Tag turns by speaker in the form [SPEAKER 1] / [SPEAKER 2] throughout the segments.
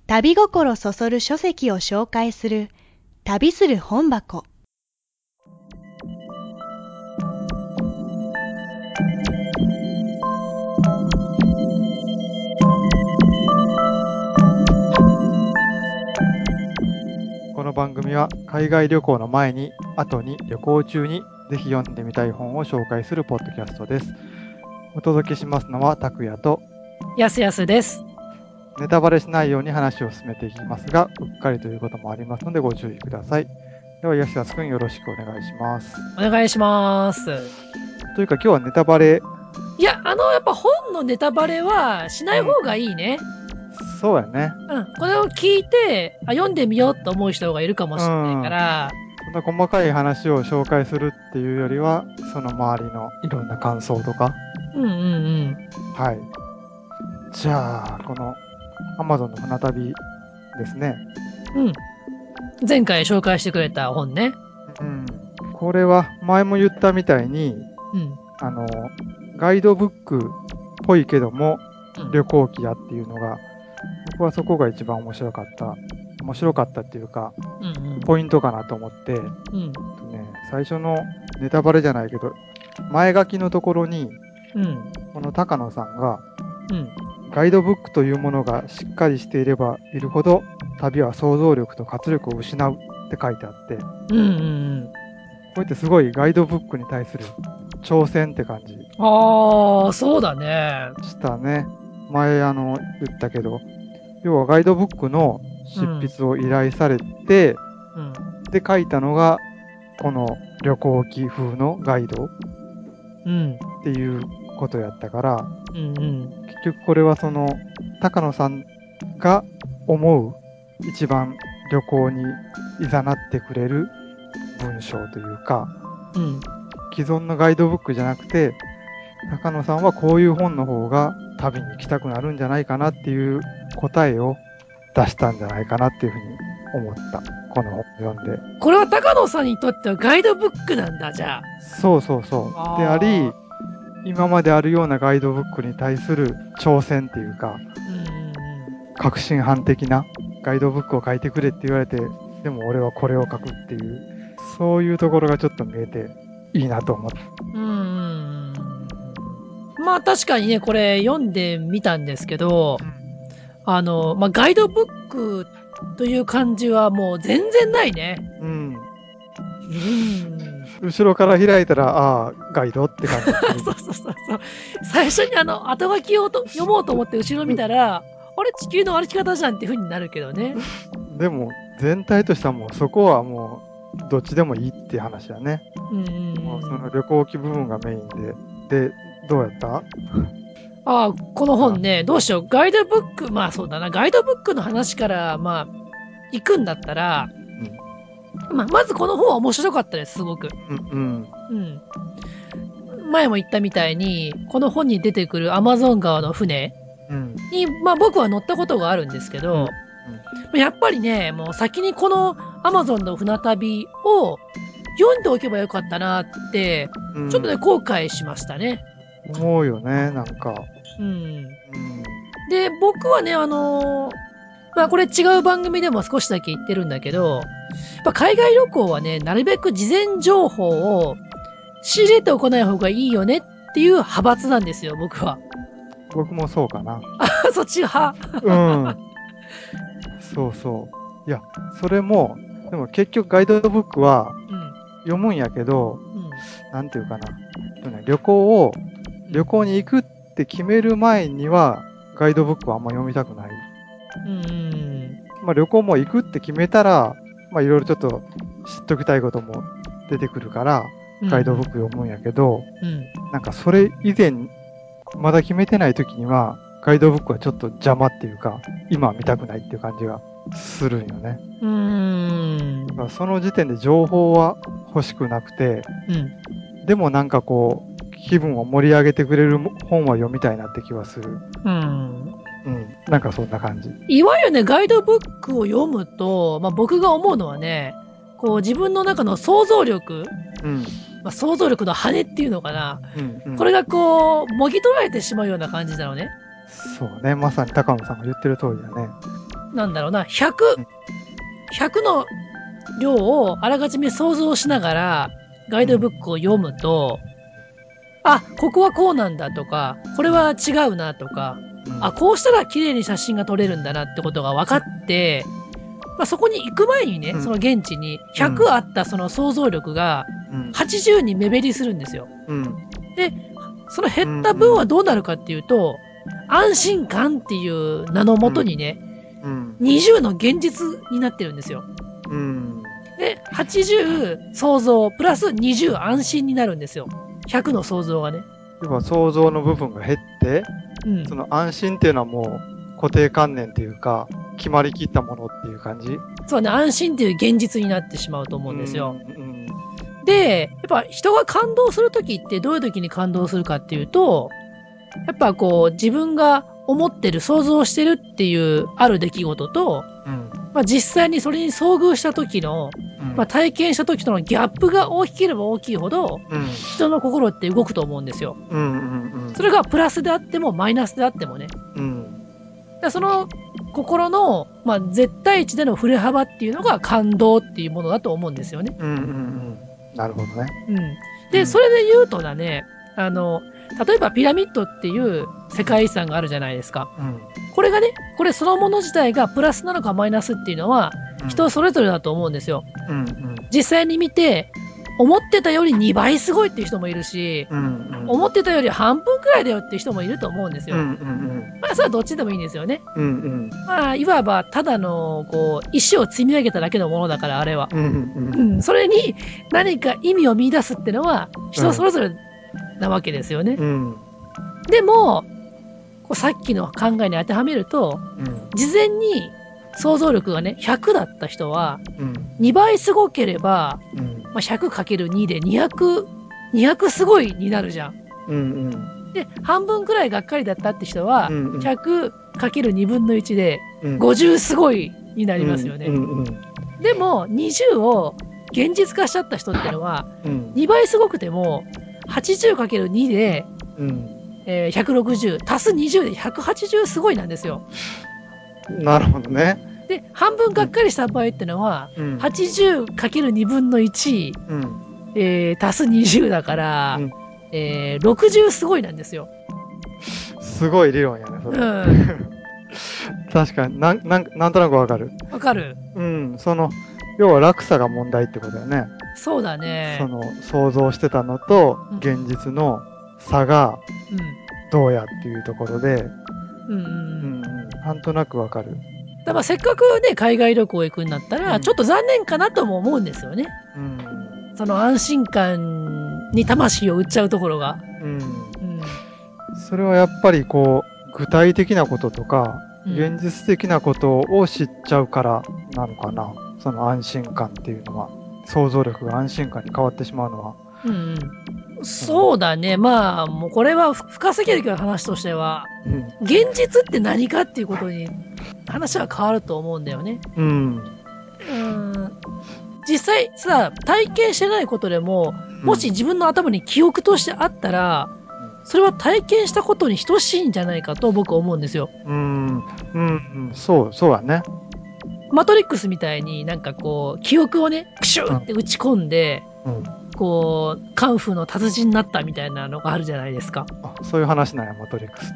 [SPEAKER 1] 旅心そそる書籍を紹介する旅する本箱。
[SPEAKER 2] この番組は海外旅行の前に後に旅行中にぜひ読んでみたい本を紹介するポッドキャストです。お届けしますのは拓也と
[SPEAKER 3] やすやすです。
[SPEAKER 2] ネタバレしないように話を進めていきますが、うっかりということもありますのでご注意ください。ではやすやすくんよろしくお願いします。
[SPEAKER 3] お願いします。
[SPEAKER 2] というか今日はネタバレ。
[SPEAKER 3] いや、やっぱ本のネタバレはしない方がいいね。
[SPEAKER 2] そうやね。
[SPEAKER 3] これを聞いて読んでみようと思う人がいるかもしれないから、
[SPEAKER 2] そんな細かい話を紹介するっていうよりは、その周りのいろんな感想とか。はい。じゃあこの Amazon の船旅ですね。
[SPEAKER 3] 前回紹介してくれた本ね。
[SPEAKER 2] これは前も言ったみたいに、ガイドブックっぽいけども、旅行記やっていうのが、僕はそこが一番面白かったっていうか、ポイントかなと思って、最初のネタバレじゃないけど、前書きのところに、この高野さんが、ガイドブックというものがしっかりしていればいるほど、旅は想像力と活力を失うって書いてあって、こうやってすごいガイドブックに対する挑戦って感じ。
[SPEAKER 3] そうだね。
[SPEAKER 2] したね。前言ったけど、要はガイドブックの執筆を依頼されて、で書いたのがこの旅行記風のガイドっていうことやったから、結局これはその高野さんが思う一番旅行に誘ってくれる文章というか、既存のガイドブックじゃなくて、高野さんはこういう本の方が旅に行きたくなるんじゃないかなっていう答えを出したんじゃないかなっていうふうに思った。この本を読んで。
[SPEAKER 3] これは高野さんにとってはガイドブックなんだ、じゃあ。
[SPEAKER 2] そうそうそう。であり、今まであるようなガイドブックに対する挑戦っていうか、革新犯的なガイドブックを書いてくれって言われて、でも俺はこれを書くっていう、そういうところがちょっと見えていいなと思った。
[SPEAKER 3] まあ確かにね、これ読んでみたんですけど、ガイドブックという感じはもう全然ないね。
[SPEAKER 2] 後ろから開いたら、ガイドって感じ。
[SPEAKER 3] そう。最初に後書きを読もうと思って後ろ見たら、あれ地球の歩き方じゃんって風になるけどね。
[SPEAKER 2] でも全体としてはもうそこはもうどっちでもいいっていう話だね。もうその旅行記部分がメインで。で、どうやった？
[SPEAKER 3] この本ね、どうしよう。ガイドブック、まあそうだな。ガイドブックの話から、行くんだったら、まずこの本は面白かったです、すごく。前も言ったみたいに、この本に出てくるアマゾン川の船に、僕は乗ったことがあるんですけど、やっぱりね、もう先にこのアマゾンの船旅を読んでおけばよかったなって、ちょっとね、後悔しましたね。
[SPEAKER 2] 思うよね、なんか。
[SPEAKER 3] で、僕はね、これ違う番組でも少しだけ言ってるんだけど、やっぱ海外旅行はね、なるべく事前情報を仕入れておかない方がいいよねっていう派閥なんですよ、僕は。
[SPEAKER 2] 僕もそうかな。
[SPEAKER 3] そっち派
[SPEAKER 2] そう。いや、それも、でも結局ガイドブックは読むんやけど、なんていうかな。旅行に行くって決める前には、ガイドブックはあんま読みたくない。旅行も行くって決めたら、いろいろちょっと知っときたいことも出てくるから、ガイドブック読むんやけど、なんかそれ以前、まだ決めてない時には、ガイドブックはちょっと邪魔っていうか、今は見たくないっていう感じがするんよね。だからその時点で情報は欲しくなくて、でもなんかこう、気分を盛り上げてくれる本は読みたいなって気はする。なんかそんな感じ。
[SPEAKER 3] いわゆるね、ガイドブックを読むと、僕が思うのはね、こう自分の中の想像力、想像力の羽っていうのかな、これがこう、もぎ取られてしまうような感じなのね。
[SPEAKER 2] そうね、まさに高野さんが言ってる通りだね。
[SPEAKER 3] なんだろうな、100の量をあらかじめ想像しながらガイドブックを読むと、あ、ここはこうなんだとか、これは違うなとか、あ、こうしたら綺麗に写真が撮れるんだなってことが分かって、まあ、そこに行く前にね、その現地に100あったその想像力が80に目減りするんですよ。で、その減った分はどうなるかっていうと、安心感っていう名のもとにね、20の現実になってるんですよ。で、80想像プラス20安心になるんですよ。100の想像がね。
[SPEAKER 2] 要は想像の部分が減って、その安心っていうのはもう固定観念というか、決まりきったものっていう感じ？
[SPEAKER 3] そうね、安心っていう現実になってしまうと思うんですよ。で、やっぱ人が感動するときってどういうときに感動するかっていうと、やっぱこう自分が思ってる、想像してるっていうある出来事と、まあ、実際にそれに遭遇した時の、まあ、体験した時とのギャップが大きければ大きいほど、人の心って動くと思うんですよ。それがプラスであってもマイナスであってもね。その心の、まあ、絶対値での振れ幅っていうのが感動っていうものだと思うんですよね。
[SPEAKER 2] なるほどね。
[SPEAKER 3] で、それで言うとだね、例えばピラミッドっていう世界遺産があるじゃないですか。これがね、これそのもの自体がプラスなのかマイナスっていうのは人それぞれだと思うんですよ。実際に見て、思ってたより2倍すごいっていう人もいるし、思ってたより半分くらいだよっていう人もいると思うんですよ。まあそれはどっちでもいいんですよね。まあいわばただのこう石を積み上げただけのものだからあれは。それに何か意味を見出すってのは人それぞれなわけですよね。でもこうさっきの考えに当てはめると、事前に想像力がね100だった人は、2倍すごければ、まあ、100×2 で200すごいになるじゃん。で半分くらいがっかりだったって人は、100×2 分の1で50すごいになりますよね。でも20を現実化しちゃった人ってのは、2倍すごくても 80×2 で、160足す20で180すごいなんですよ。
[SPEAKER 2] なるほどね。
[SPEAKER 3] で半分がっかりした場合ってのは、80×2 分の1、足す20だから、60すごいなんですよ。
[SPEAKER 2] すごい理論やね、それ。確かになんとなくわかる。
[SPEAKER 3] わかる。
[SPEAKER 2] 要は落差が問題ってことだよね。
[SPEAKER 3] そうだね。
[SPEAKER 2] 想像してたのと現実の差がどうやっていうところで、なんとなくわかる。
[SPEAKER 3] だからせっかくね海外旅行行くんだったら、ちょっと残念かなとも思うんですよね。その安心感に魂を売っちゃうところが。
[SPEAKER 2] それはやっぱりこう具体的なこととか、現実的なことを知っちゃうからなのかな。その安心感っていうのは、想像力が安心感に変わってしまうのは。
[SPEAKER 3] そうだね。まあもうこれは深すぎるけど話としては、現実って何かっていうことに話は変わると思うんだよね。実際さ、体験してないことでも、もし自分の頭に記憶としてあったら、それは体験したことに等しいんじゃないかと僕は思うんですよ。
[SPEAKER 2] そうだね。
[SPEAKER 3] マトリックスみたいになんかこう記憶をねプシューって打ち込んで、こうカンフーの達人になったみたいなのがあるじゃないですか。
[SPEAKER 2] そういう話なんや、マトリックスって。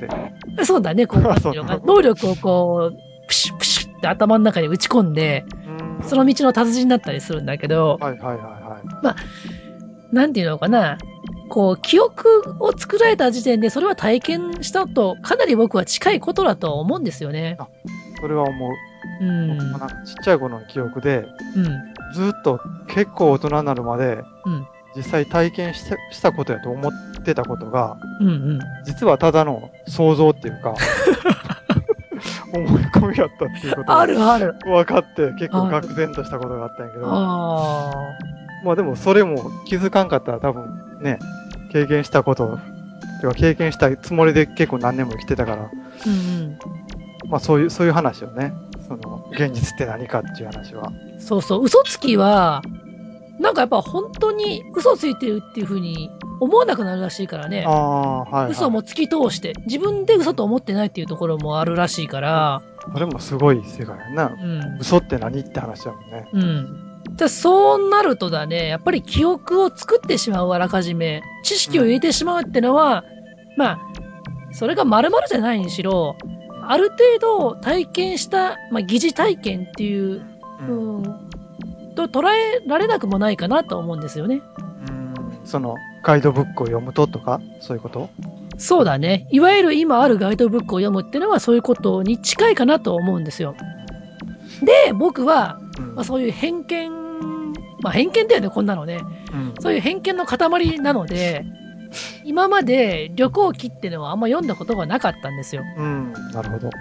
[SPEAKER 3] そうだね。こう能力をこうプシュプシュって頭の中に打ち込んで、その道の達人になったりするんだけど、まあなんていうのかな。こう記憶を作られた時点でそれは体験したとかなり僕は近いことだと思うんですよね。
[SPEAKER 2] それは思う。僕もなんかちっちゃい頃の記憶で、ずっと結構大人になるまで、実際体験したことやと思ってたことが、実はただの想像っていうか思い込みやったっていうことが分かって結構愕然としたことがあったんやけど、まあでもそれも気づかんかったら多分ね、経験したこと経験したつもりで結構何年も生きてたから、まあそういう話をね、その現実って何かっていう話は。
[SPEAKER 3] そうそう、嘘つきはなんかやっぱ本当に嘘ついてるっていう風に思わなくなるらしいからね。嘘も突き通して、自分で嘘と思ってないっていうところもあるらしいから。
[SPEAKER 2] それもすごい世界やな。嘘って何って話だもんね。
[SPEAKER 3] じゃあそうなるとだね、やっぱり記憶を作ってしまうあらかじめ、知識を入れてしまうってのは、まあ、それが丸々じゃないにしろ、ある程度体験した、疑似体験っていう、と捉えられなくもないかなと思うんですよね。
[SPEAKER 2] そのガイドブックを読むととか、そういうこと？
[SPEAKER 3] そうだね。いわゆる今あるガイドブックを読むっていうのはそういうことに近いかなと思うんですよ。で、僕は、そういう偏見、偏見だよね、こんなのね。そういう偏見の塊なので、今まで旅行記っていうのはあんま読んだことがなかったんですよ。
[SPEAKER 2] なるほど。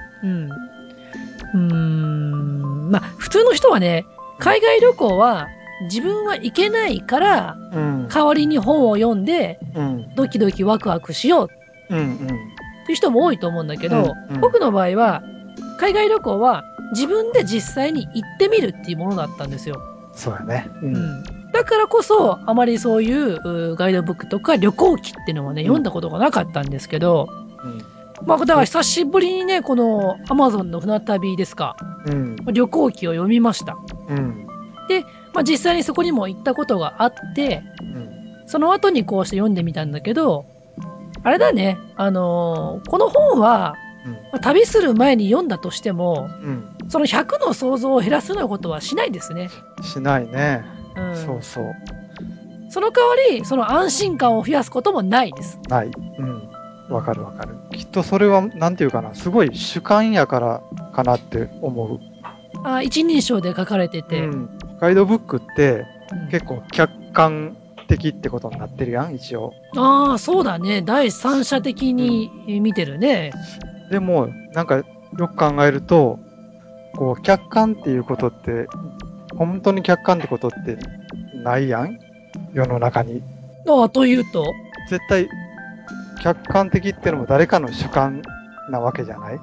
[SPEAKER 3] 普通の人はね、海外旅行は自分は行けないから、代わりに本を読んで、ドキドキワクワクしようっていう人も多いと思うんだけど、僕の場合は、海外旅行は自分で実際に行ってみるっていうものだったんですよ。
[SPEAKER 2] そうやね。
[SPEAKER 3] だからこそ、あまりそういうガイドブックとか旅行記っていうのはね、読んだことがなかったんですけど、だから久しぶりにね、この Amazon の船旅ですか、旅行記を読みました。で、実際にそこにも行ったことがあって、その後にこうして読んでみたんだけど、あれだね、この本は、旅する前に読んだとしても、その100の想像を減らすようなことはしないですね。
[SPEAKER 2] しないね。そうそう。
[SPEAKER 3] その代わり、その安心感を増やすこともないです。
[SPEAKER 2] ない。わかるわかる。きっとそれは、なんていうかな、すごい主観やからかなって思う。
[SPEAKER 3] 一人称で書かれてて。
[SPEAKER 2] ガイドブックって、結構客観的ってことになってるやん、一応。
[SPEAKER 3] そうだね。第三者的に見てるね。
[SPEAKER 2] でも、なんか、よく考えると、こう、客観っていうことって、本当に客観ってことってないやん、世の中に。
[SPEAKER 3] というと
[SPEAKER 2] 絶対、客観的ってのも誰かの主観なわけじゃない？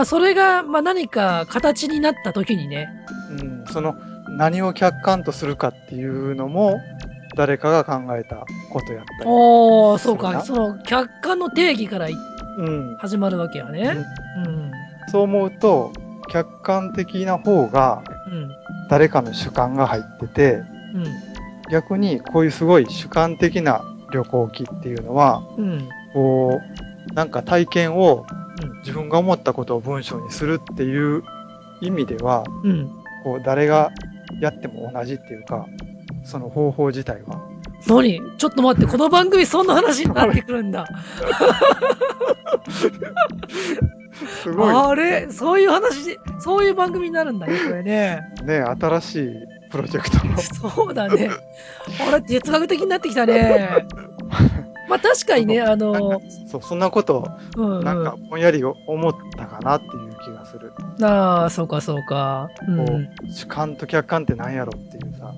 [SPEAKER 3] それが、何か形になった時にね。
[SPEAKER 2] その、何を客観とするかっていうのも、誰かが考えたことやったり。
[SPEAKER 3] そうか。その、客観の定義から始まるわけやね。
[SPEAKER 2] そう思うと、客観的な方が、誰かの主観が入ってて、逆にこういうすごい主観的な旅行記っていうのは、こう、なんか体験を、自分が思ったことを文章にするっていう意味では、こう誰がやっても同じっていうか、その方法自体は。
[SPEAKER 3] 何？ちょっと待って、この番組そんな話になってくるんだ。
[SPEAKER 2] すごい。
[SPEAKER 3] あれ？そういう話、そういう番組になるんだね、これね。
[SPEAKER 2] ね、新しいプロジェクト。
[SPEAKER 3] そうだね。あれ、哲学的になってきたね。確かにね、
[SPEAKER 2] そう、そんなことを、なんかぼんやり思ったかなっていう気がする。
[SPEAKER 3] そうかそうか。
[SPEAKER 2] 主観と客観って何やろっていうさ。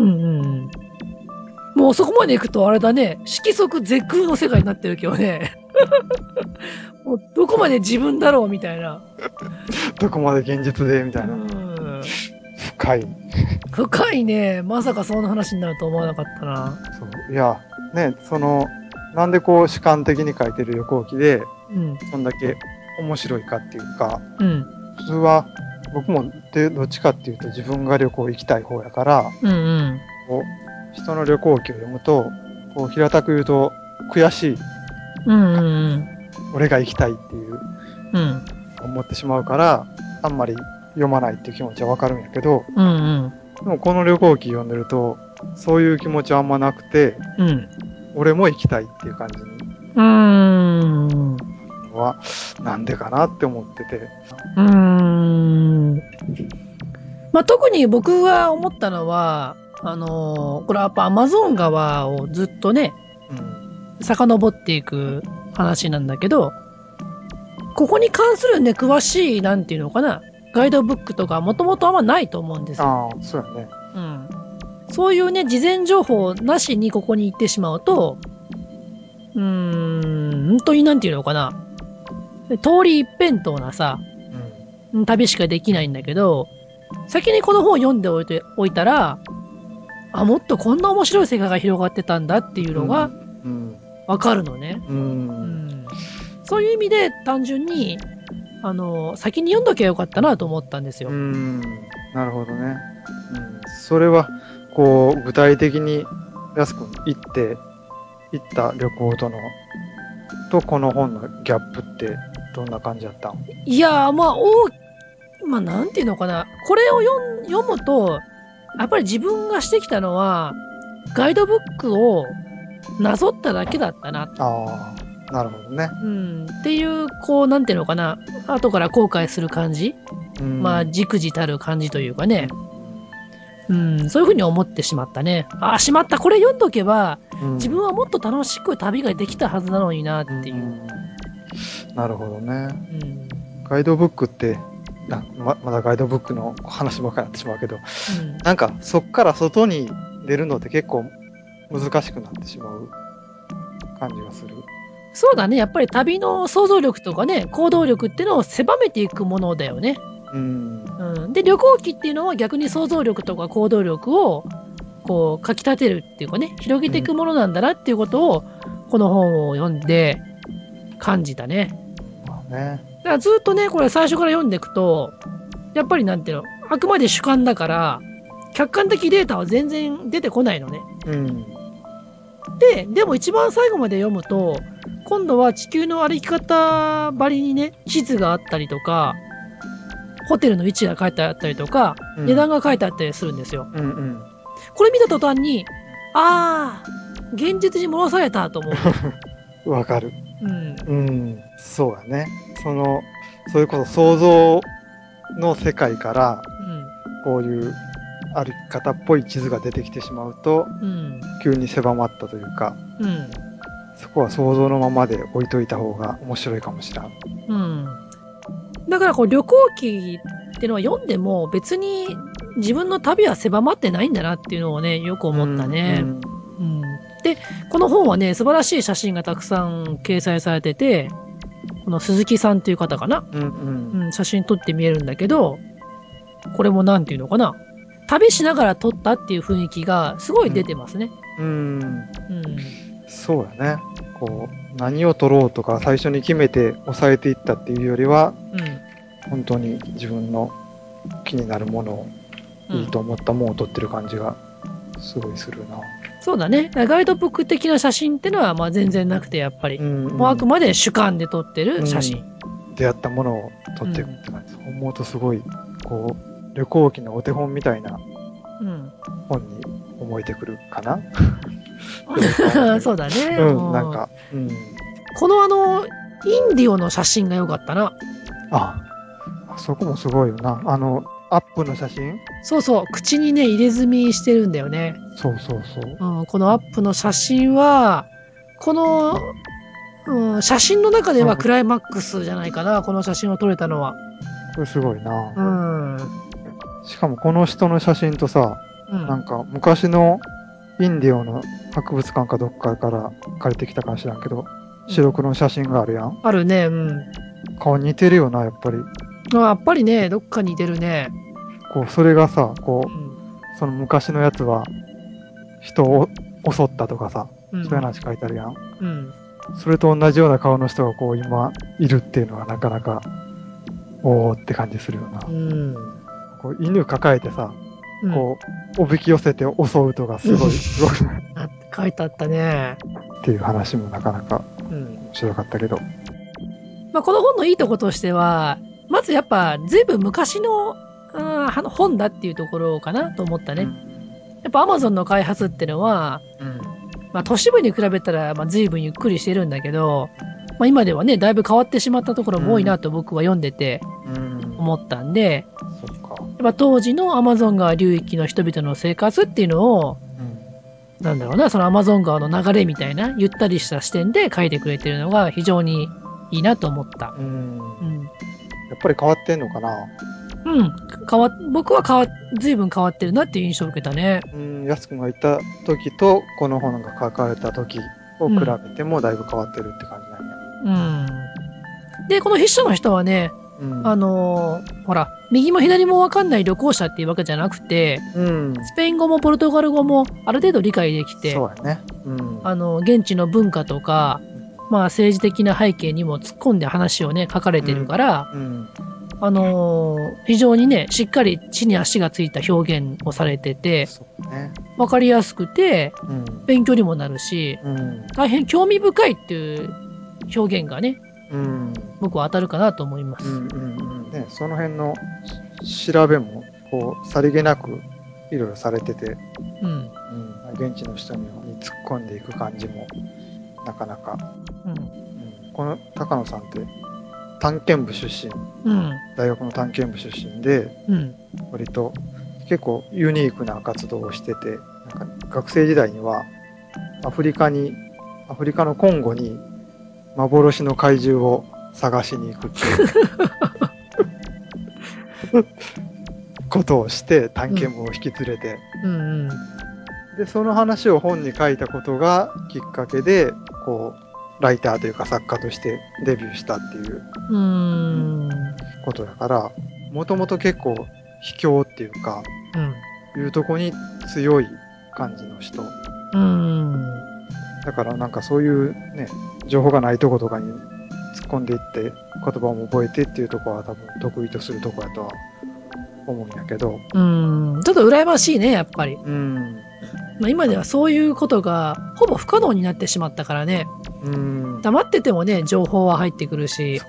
[SPEAKER 3] もうそこまで行くとあれだね、色即是空の世界になってるけどね。もうどこまで自分だろうみたいな。
[SPEAKER 2] どこまで現実でみたいな。深い。
[SPEAKER 3] 深いね。まさかそんな話になると思わなかったな。
[SPEAKER 2] そう。いや、ね、なんでこう主観的に書いてる旅行記で、そんだけ面白いかっていうか、普通は僕もどっちかっていうと自分が旅行行きたい方やから、こう人の旅行記を読むと、こう平たく言うと悔しい。俺が行きたいっていう、思ってしまうから、あんまり読まないっていう気持ちはわかるんやけど、でもこの旅行記読んでると、そういう気持ちはあんまなくて、俺も行きたいっていう感じに。は、なんでかなって思ってて。
[SPEAKER 3] 特に僕が思ったのは、これはやっぱアマゾン川をずっとね、遡っていく話なんだけど、ここに関するね、詳しい、なんていうのかな、ガイドブックとかもともとあんまないと思うんですよ。
[SPEAKER 2] そうやね。
[SPEAKER 3] そういうね、事前情報なしにここに行ってしまうと、本当になんていうのかな、通り一辺倒なさ、旅しかできないんだけど、先にこの本を読んでおいたら、もっとこんな面白い世界が広がってたんだっていうのがわかるのね。そういう意味で単純に、先に読んどきゃよかったなと思ったんですよ。
[SPEAKER 2] なるほどね。それは、こう、具体的に、やすくん行った旅行とこの本のギャップってどんな感じだったん？
[SPEAKER 3] いやー、なんていうのかな。これを読むと、やっぱり自分がしてきたのは、ガイドブックをなぞっただけだったな。
[SPEAKER 2] なるほどね。
[SPEAKER 3] っていう、こう、なんていうのかな。後から後悔する感じ。じくじたる感じというかね。そういうふうに思ってしまったね。しまった。これ読んどけば、自分はもっと楽しく旅ができたはずなのになっていう。
[SPEAKER 2] なるほどね。ガイドブックって、まだガイドブックの話ばっかりになってしまうけど、なんかそっから外に出るのって結構難しくなってしまう感じがする。
[SPEAKER 3] そうだね。やっぱり旅の想像力とかね、行動力っていうのを狭めていくものだよね。で、旅行記っていうのは逆に想像力とか行動力をこう、かき立てるっていうかね、広げていくものなんだなっていうことを、この本を読んで感じたね。だからずっとね、これ最初から読んでいくと、やっぱりなんていうの、あくまで主観だから、客観的データは全然出てこないのね。でも一番最後まで読むと、今度は地球の歩き方ばりにね、地図があったりとか、ホテルの位置が書いてあったりとか、値段が書いてあったりするんですよ。これ見た途端に、現実に戻されたと思
[SPEAKER 2] う。わかる。そうだね。それこそ想像の世界から、こういう歩き方っぽい地図が出てきてしまうと、急に狭まったというか、そこは想像のままで置いといた方が面白いかもしれん。
[SPEAKER 3] だから旅行記ってのは読んでも別に自分の旅は狭まってないんだなっていうのをね、よく思ったね。で、この本はね、素晴らしい写真がたくさん掲載されてて、この鈴木さんっていう方かな。写真撮って見えるんだけど、これもなんていうのかな。旅しながら撮ったっていう雰囲気がすごい出てますね。
[SPEAKER 2] そうだね。こう、何を撮ろうとか最初に決めて抑えていったっていうよりは、本当に自分の気になるものをいいと思ったものを撮ってる感じがすごいするな。
[SPEAKER 3] そうだね。ガイドブック的な写真ってのは全然なくて、やっぱり。もうあくまで主観で撮ってる写真。
[SPEAKER 2] 出会ったものを撮っていくって感じ。思うとすごい、こう、旅行記のお手本みたいな本に思えてくるかな。
[SPEAKER 3] そうだね。
[SPEAKER 2] なんか、
[SPEAKER 3] このインディオの写真が良かったな。
[SPEAKER 2] そこもすごいよな。アップの写真？
[SPEAKER 3] そうそう。口にね、入れ墨してるんだよね。
[SPEAKER 2] そう。
[SPEAKER 3] このアップの写真は、この、写真の中ではクライマックスじゃないかな。この写真を撮れたのは。
[SPEAKER 2] これすごいな。しかもこの人の写真とさ、なんか昔のインディオの博物館かどっかから借りてきたかもしらんけど、白黒の写真があるやん。
[SPEAKER 3] あるね。
[SPEAKER 2] 顔似てるよな、やっぱり。
[SPEAKER 3] やっぱりね、どっか似てるね。
[SPEAKER 2] こう、それがさ、こう、その昔のやつは、人を襲ったとかさ、そういう話書いてあるやん。それと同じような顔の人がこう、今、いるっていうのはなかなか、おーって感じするよな。こう犬抱えてさ、こう、おびき寄せて襲うとかすごい
[SPEAKER 3] 書いてあったね。
[SPEAKER 2] っていう話もなかなか面白かったけど。
[SPEAKER 3] この本のいいとことしては、まずやっぱ随分昔の、本だっていうところかなと思ったね。やっぱ Amazon の開発ってのは、都市部に比べたら随分ゆっくりしてるんだけど、今ではね、だいぶ変わってしまったところも多いなと僕は読んでて思ったんで、やっぱ当時のアマゾン川流域の人々の生活っていうのを、なんだろうな、そのアマゾン川の流れみたいなゆったりした視点で書いてくれてるのが非常にいいなと思った。
[SPEAKER 2] やっぱり変わってんのかな？
[SPEAKER 3] 僕は随分変わってるなっていう印象を受けたね。
[SPEAKER 2] やすくんがいた時とこの本が書かれた時を比べてもだいぶ変わってるって感じなんや。
[SPEAKER 3] で、この筆者の人はね、ほら、右も左も分かんない旅行者っていうわけじゃなくて、スペイン語もポルトガル語もある程度理解できて、
[SPEAKER 2] そうやね。
[SPEAKER 3] 現地の文化とか、まあ政治的な背景にも突っ込んで話をね、書かれてるから、非常にね、しっかり地に足がついた表現をされてて、わかりやすくて、勉強にもなるし、大変興味深いっていう表現がね、僕は当たるかなと思います。
[SPEAKER 2] ね、その辺の調べもこうさりげなくいろいろされてて、現地の人に突っ込んでいく感じもなかなか、この高野さんって探検部出身、大学の探検部出身で、割と結構ユニークな活動をしてて、なんか学生時代にはアフリカのコンゴに幻の怪獣を探しに行くっていうことをして探検部を引き連れて、でその話を本に書いたことがきっかけでこうライターというか作家としてデビューしたっていうことだから、もともと結構秘境っていうか、いうとこに強い感じの人。だからなんかそういうね、情報がないとことかに突っ込んでいって言葉も覚えてっていうところは多分得意とするところだとは思うんやけど。
[SPEAKER 3] ちょっと羨ましいね、やっぱり。まあ、今ではそういうことがほぼ不可能になってしまったからね。黙っててもね、情報は入ってくるし。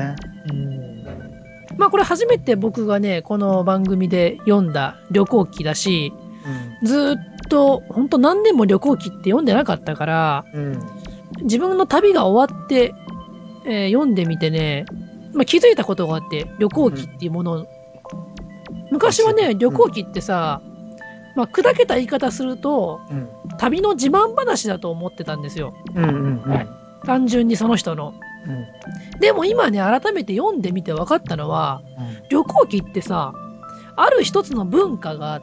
[SPEAKER 3] まあこれ初めて僕がね、この番組で読んだ旅行記だし、ずっと本当何年も旅行記って読んでなかったから、自分の旅が終わって、読んでみてね、まあ、気づいたことがあって、旅行記っていうものを、昔はね、旅行記ってさ、まあ、砕けた言い方すると、旅の自慢話だと思ってたんですよ。単純にその人の。でも今ね、改めて読んでみて分かったのは、旅行記ってさ、ある一つの文化があって、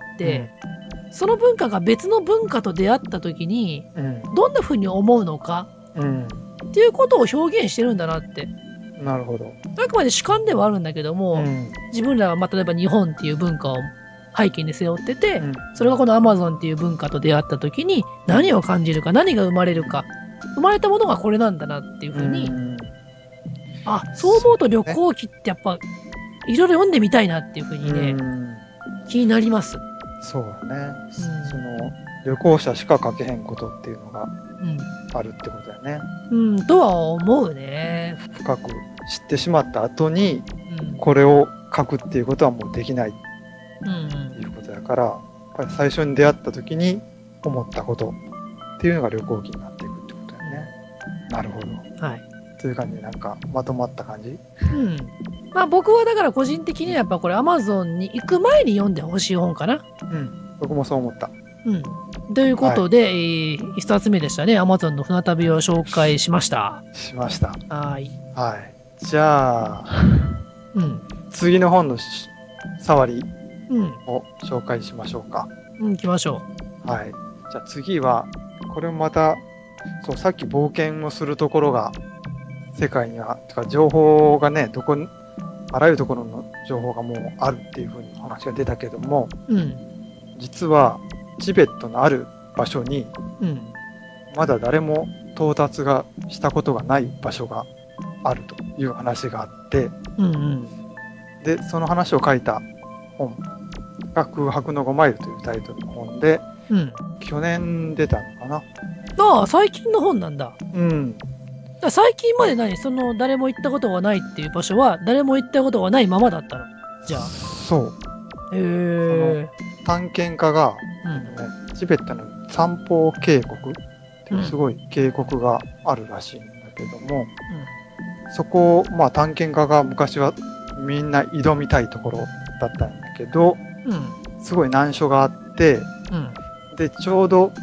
[SPEAKER 3] その文化が別の文化と出会った時に、どんな風に思うのか、っていうことを表現してるんだなって。
[SPEAKER 2] なるほど。
[SPEAKER 3] あくまで主観ではあるんだけども、自分らは例えば日本っていう文化を背景に背負ってて、それがこのアマゾンっていう文化と出会った時に何を感じるか、何が生まれるか、生まれたものがこれなんだなっていう風に、そう思うと旅行記ってやっぱいろいろ読んでみたいなっていう風にね、気になります。
[SPEAKER 2] そうだね。その旅行者しか書けへんことっていうのがあるってことだよね。
[SPEAKER 3] とは思うね。
[SPEAKER 2] 深く知ってしまった後に、これを書くっていうことはもうできないっていうことだから、やっぱり最初に出会った時に思ったことっていうのが旅行記になっていくってことだよね。なるほど。はい。という感じでなんかまとまった感じ？
[SPEAKER 3] まあ僕はだから個人的にはやっぱこれ Amazon に行く前に読んでほしい本かな。
[SPEAKER 2] 僕もそう思った。
[SPEAKER 3] ということで、一冊目でしたね。Amazon の船旅を紹介しました。
[SPEAKER 2] しました。
[SPEAKER 3] はい。
[SPEAKER 2] じゃあ、次の本の触りを紹介しましょうか。
[SPEAKER 3] 行きましょ
[SPEAKER 2] う。じゃあ次は、これもまた、そう、さっき冒険をするところが、世界には、情報がね、あらゆるところの情報がもうあるっていうふうに話が出たけども、実は、チベットのある場所に、まだ誰も到達がしたことがない場所があるという話があって、で、その話を書いた本が空白の5マイルというタイトルの本で、去年出たのかな。
[SPEAKER 3] 最近の本なんだ。最近まで誰も行ったことがないっていう場所は、誰も行ったことがないままだったの。じゃあ。
[SPEAKER 2] そう。その探検家が、チベットの三方渓谷っていうすごい渓谷があるらしいんだけども、そこを、まあ探検家が昔はみんな挑みたいところだったんだけど、すごい難所があって、で、ちょうど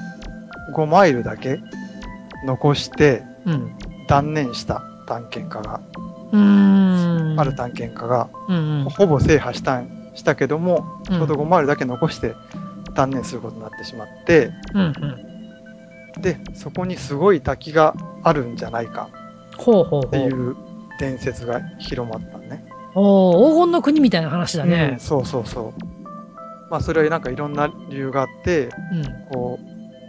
[SPEAKER 2] 5マイルだけ残して、断念した探検家が、ある探検家が、ほぼ制覇したけども、ちょうど5マイルだけ残して断念することになってしまって、で、そこにすごい滝があるんじゃないかっていう伝説が広まったね。
[SPEAKER 3] 黄金の国みたいな話だね。
[SPEAKER 2] そうそうそう。まあそれはなんかいろんな理由があって、こう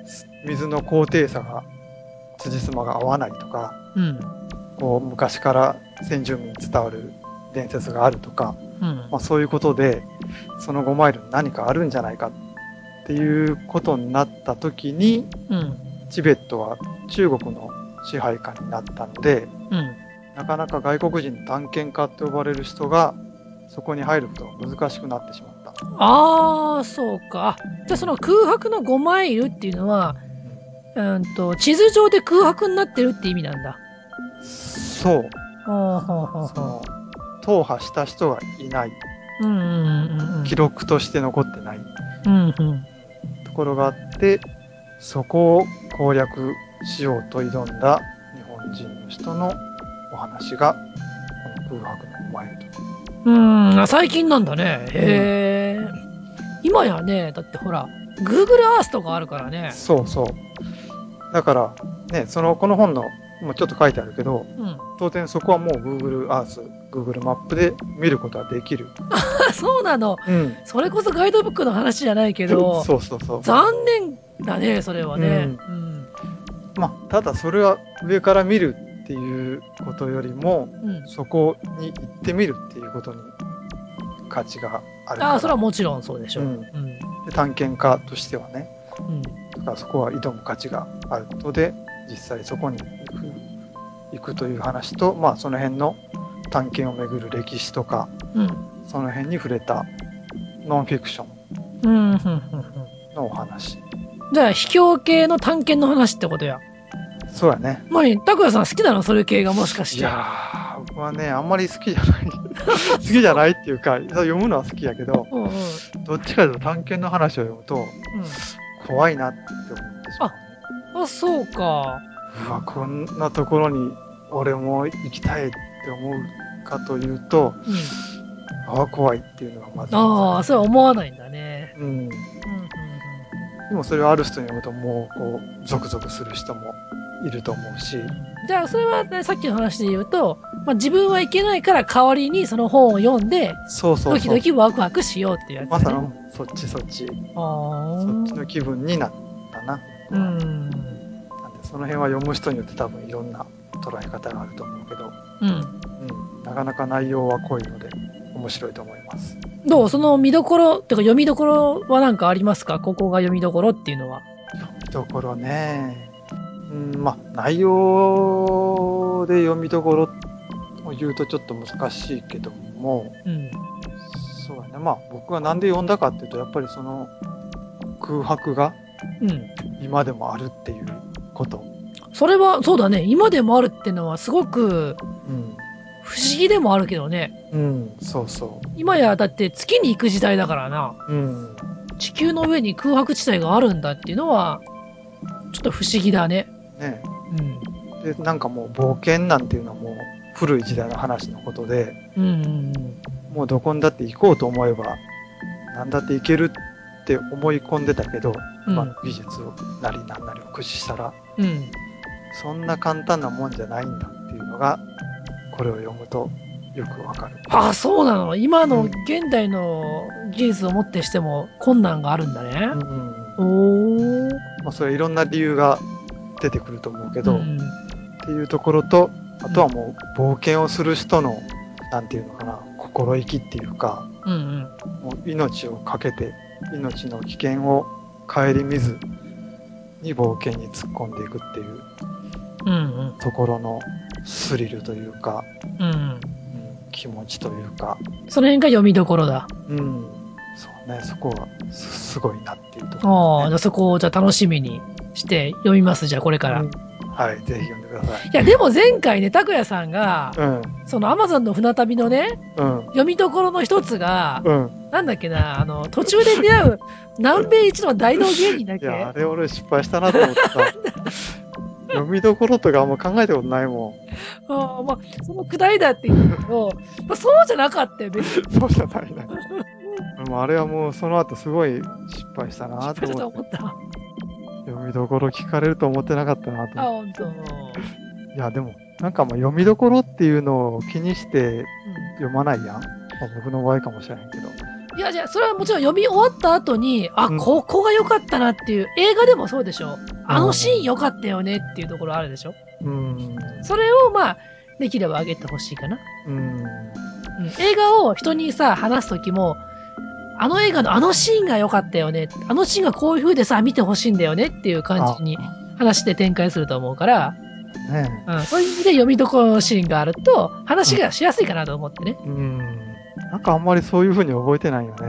[SPEAKER 2] 水の高低差が、辻褄が合わないとか、
[SPEAKER 3] うん。
[SPEAKER 2] こう昔から先住民に伝わる伝説があるとか、
[SPEAKER 3] うん。
[SPEAKER 2] まあ、そういうことで、その5マイルに何かあるんじゃないかっていうことになった時に、
[SPEAKER 3] うん。
[SPEAKER 2] チベットは中国の支配下になったので、
[SPEAKER 3] うん。
[SPEAKER 2] なかなか外国人探検家と呼ばれる人がそこに入ることが難しくなってしまった。
[SPEAKER 3] ああ、そうか。じゃあその空白の5マイルっていうのは、地図上で空白になってるって意味なんだ。
[SPEAKER 2] そう。
[SPEAKER 3] ほうほうほうほ
[SPEAKER 2] その、踏破した人がいない。
[SPEAKER 3] う。うんうんうんうん。
[SPEAKER 2] 記録として残ってない
[SPEAKER 3] うんうん。
[SPEAKER 2] ところがあって、そこを攻略しようと挑んだ日本人の人のお話が、この空白の5マイルと。
[SPEAKER 3] 最近なんだね。へえ。今やね、だってほら、Google Earth とかあるからね。
[SPEAKER 2] そうそう。だから、ね、この本のもうちょっと書いてあるけど、
[SPEAKER 3] うん。
[SPEAKER 2] 当然そこはもう Google Earth、Google マップで見ることはできる。
[SPEAKER 3] あ、そうなの。
[SPEAKER 2] うん。
[SPEAKER 3] それこそガイドブックの話じゃないけど、
[SPEAKER 2] そうそうそう。
[SPEAKER 3] 残念だね、それはね。
[SPEAKER 2] まあ、ただそれは上から見るっていうことよりも、そこに行ってみるっていうことに価値があるから。
[SPEAKER 3] ああ、それはもちろんそうでしょう。
[SPEAKER 2] で探検家としてはね、だからそこは挑む価値があることで、実際そこに行くという話と、まあその辺の探検をめぐる歴史とか、その辺に触れたノンフィクションのお話。
[SPEAKER 3] じゃあ、秘境系の探検の話ってことや。
[SPEAKER 2] そうやね。
[SPEAKER 3] 拓也さん好きなのそういう系がもしかして。
[SPEAKER 2] いやー、僕はね、あんまり好きじゃない。好きじゃないっていうか、読むのは好きやけど、どっちかというと探検の話を読むと、怖いなって思ってしまう。
[SPEAKER 3] あ、そうか。
[SPEAKER 2] うわ、こんなところに俺も行きたいって思うかというと、ああ、怖いっていうのがまず。
[SPEAKER 3] ああ、それは思わないんだね。
[SPEAKER 2] でもそれをある人に読むともう、こう、ゾクゾクする人もいると思うし。
[SPEAKER 3] じゃあ、それは、ね、さっきの話で言うと、まあ、自分はいけないから代わりにその本を読んで、ドキドキワクワクしようっていうやつ、ね。
[SPEAKER 2] まさに、そっち。そっちの気分になったな。なんで、その辺は読む人によって多分いろんな捉え方があると思うけど、なかなか内容は濃いので、面白いと思います。
[SPEAKER 3] どうその見どころ、てか読みどころは何かありますか？ここが読みどころっていうのは。
[SPEAKER 2] 読みどころね。まあ、内容で読みどころを言うとちょっと難しいけども、そうだね。まあ、僕はなんで読んだかっていうと、やっぱりその空白が今でもあるっていうこと。
[SPEAKER 3] それは、そうだね。今でもあるっていうのはすごく、不思議でもあるけどね。
[SPEAKER 2] そうそう。
[SPEAKER 3] 今やだって月に行く時代だからな。地球の上に空白地帯があるんだっていうのは、ちょっと不思議だね。
[SPEAKER 2] ね。で、なんかもう冒険なんていうのはもう古い時代の話のことで、もうどこにだって行こうと思えば、なんだって行けるって思い込んでたけど、技術をなりなんなりを駆使したら、そんな簡単なもんじゃないんだっていうのが、これを読むとよくわかる。
[SPEAKER 3] あ、そうなの。今の現代の技術をもってしても困難があるんだね。
[SPEAKER 2] まあ、それいろんな理由が出てくると思うけど、っていうところと、あとはもう冒険をする人の、なんていうのかな、心意気っていうか、もう命を懸けて、命の危険を顧みずに冒険に突っ込んでいくっていうところのスリルというか、気持ちというか。
[SPEAKER 3] その辺が読みどころだ。
[SPEAKER 2] そうね、そこはすごいなっていうところ、
[SPEAKER 3] じゃあそこをじゃあ楽しみにして読みます、じゃあこれから。
[SPEAKER 2] はい、ぜひ読んでください。
[SPEAKER 3] いや、でも前回ね、拓也さんが、その Amazon の船旅のね、読みどころの一つが、なんだっけな、途中で出会う南米一の大道芸人だっけ？
[SPEAKER 2] いや、あれ俺失敗したなと思ってさ。読みどころとかあんま考えたことないもん。
[SPEAKER 3] まあ、そのくだりだって言うんだけど、まあ、そうじゃなかったよ、別に。
[SPEAKER 2] そうじゃないな。あれはもうその後すごい失敗したなと思って。読みどころ聞かれると思ってなかったなと思って。
[SPEAKER 3] 本当。
[SPEAKER 2] いや、でも、なんかもう読みどころっていうのを気にして読まないやん。僕の場合かもしれへんけど。
[SPEAKER 3] いいや、じゃあ、それはもちろん読み終わった後に、ここが良かったなっていう、映画でもそうでしょ。あのシーン良かったよねっていうところあるでしょ。それを、できれば上げてほしいかな。映画を人にさ、話すときも、あの映画のあのシーンが良かったよね。あのシーンがこういう風でさ、見てほしいんだよねっていう感じに話して展開すると思うから、そういう意味で読みどころのシーンがあると、話がしやすいかなと思ってね。
[SPEAKER 2] なんかあんまりそういう風に覚えてないよね。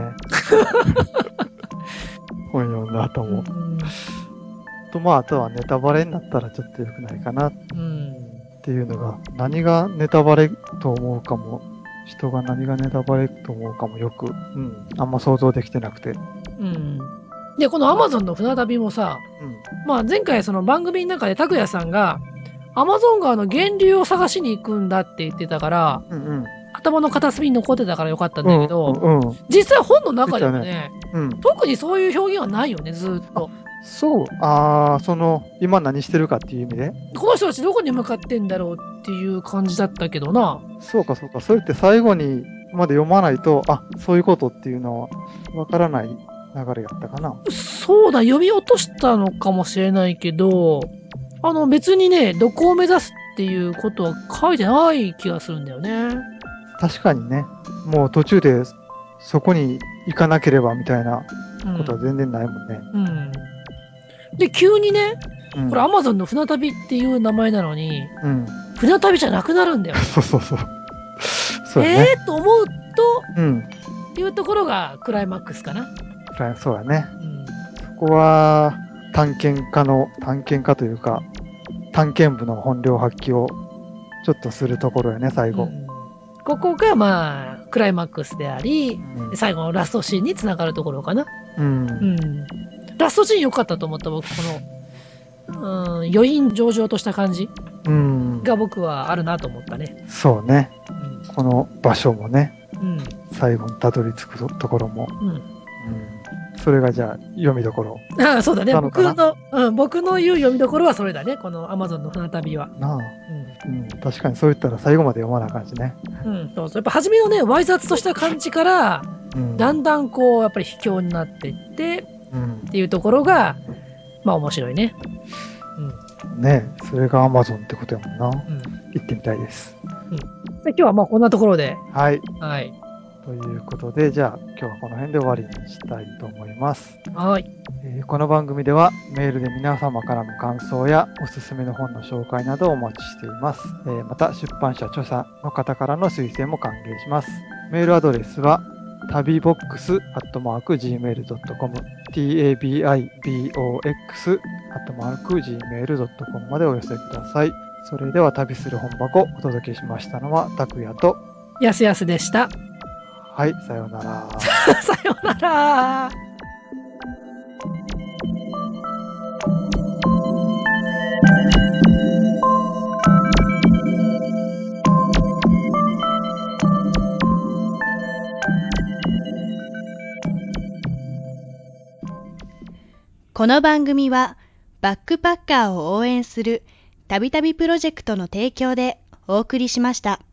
[SPEAKER 2] 本読んだ後も。あとはネタバレになったらちょっと良くないかなっていうのが、何がネタバレと思うかも、人が何がネタバレと思うかもよく、あんま想像できてなくて。
[SPEAKER 3] で、この Amazon の船旅もさ、前回その番組の中で拓也さんが、Amazon 川の源流を探しに行くんだって言ってたから、頭の片隅に残ってたからよかったんだけど、実際本の中でもね、特にそういう表現はないよね、ずーっと。
[SPEAKER 2] そう、今何してるかっていう意味で
[SPEAKER 3] この人たちどこに向かってんだろうっていう感じだったけどな。
[SPEAKER 2] そうか。それって最後にまで読まないと、そういうことっていうのはわからない流れやったかな。
[SPEAKER 3] そうだ、読み落としたのかもしれないけど、別にね、どこを目指すっていうことは書いてない気がするんだよね。確
[SPEAKER 2] かにね、もう途中でそこに行かなければみたいなことは全然ないもんね。
[SPEAKER 3] で、急にね、これ Amazon の船旅っていう名前なのに、船旅じゃなくなるんだよ。そうね。と思うと、いうところがクライマックスかな。
[SPEAKER 2] そうだね。そこは探検家というか、探検部の本領発揮をちょっとするところやね、最後。
[SPEAKER 3] ここがクライマックスであり、最後のラストシーンにつながるところかな。ラストシーン良かったと思った、僕、この、余韻上々とした感じが僕はあるなと思ったね。
[SPEAKER 2] そうね。この場所もね、最後にたどり着くところも。それがじゃあ読みどころ。
[SPEAKER 3] そうだね。僕の言う読みどころはそれだね。この Amazon の船旅は。
[SPEAKER 2] 確かにそう言ったら最後まで読まな感じね。
[SPEAKER 3] そう。やっぱ初めのね、わい雑とした感じから、だんだんやっぱり卑怯になっていって、っていうところが、面白いね。
[SPEAKER 2] それが Amazon ってことやもんな。行ってみたいです。
[SPEAKER 3] で今日はこんなところで。
[SPEAKER 2] はい。ということで、じゃあ今日はこの辺で終わりにしたいと思います。この番組ではメールで皆様からの感想やおすすめの本の紹介などをお待ちしています。また出版社著者の方からの推薦も歓迎します。メールアドレスはtabibox@gmail.com tabibox@gmail.com までお寄せください。それでは旅する本箱をお届けしましたのは拓也と
[SPEAKER 3] やすやすでした。
[SPEAKER 2] はい、さようなら。
[SPEAKER 3] さようなら。
[SPEAKER 1] この番組はバックパッカーを応援するたびたびプロジェクトの提供でお送りしました。